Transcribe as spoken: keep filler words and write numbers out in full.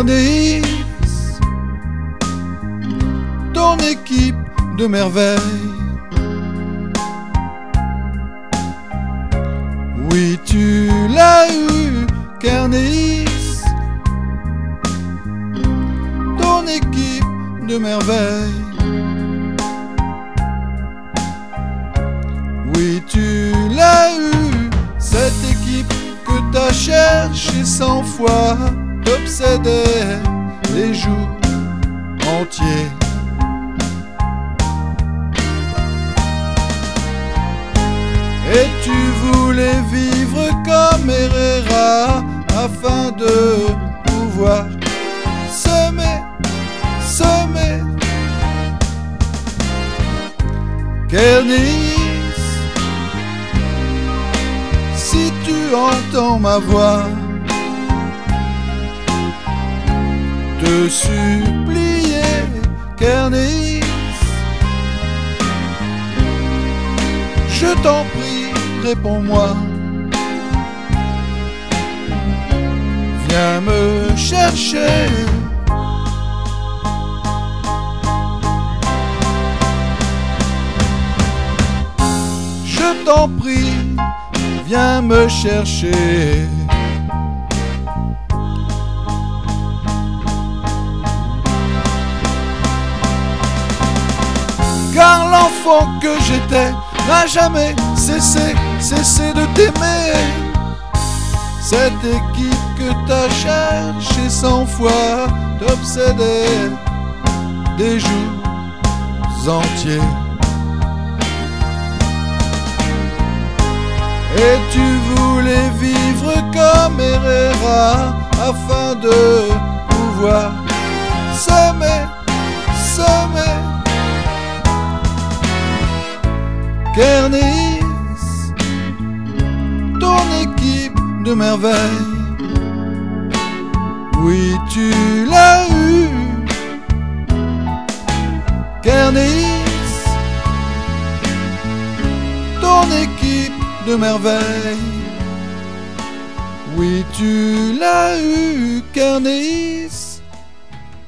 Kernéis, ton équipe de merveilles. Oui, tu l'as eu, Kernéis, ton équipe de merveilles. Oui, tu l'as eu, cette équipe que t'as cherché cent fois, t'obsédait les jours entiers. Et tu voulais vivre comme Herrera afin de pouvoir semer, semer. Kernéis, si tu entends ma voix te supplier, Kernéis, je t'en prie, réponds-moi. Viens me chercher. Je t'en prie, viens me chercher. Car l'enfant que j'étais n'a jamais cessé, cessé de t'aimer. Cette équipe que t'as cherché cent fois t'obsédait des jours entiers. Et tu voulais vivre comme Herrera afin de pouvoir semer, semer. Kernéis, ton équipe de merveilles. Oui, tu l'as eu, Kernéis, ton équipe de merveilles. Oui, tu l'as eu, Kernéis.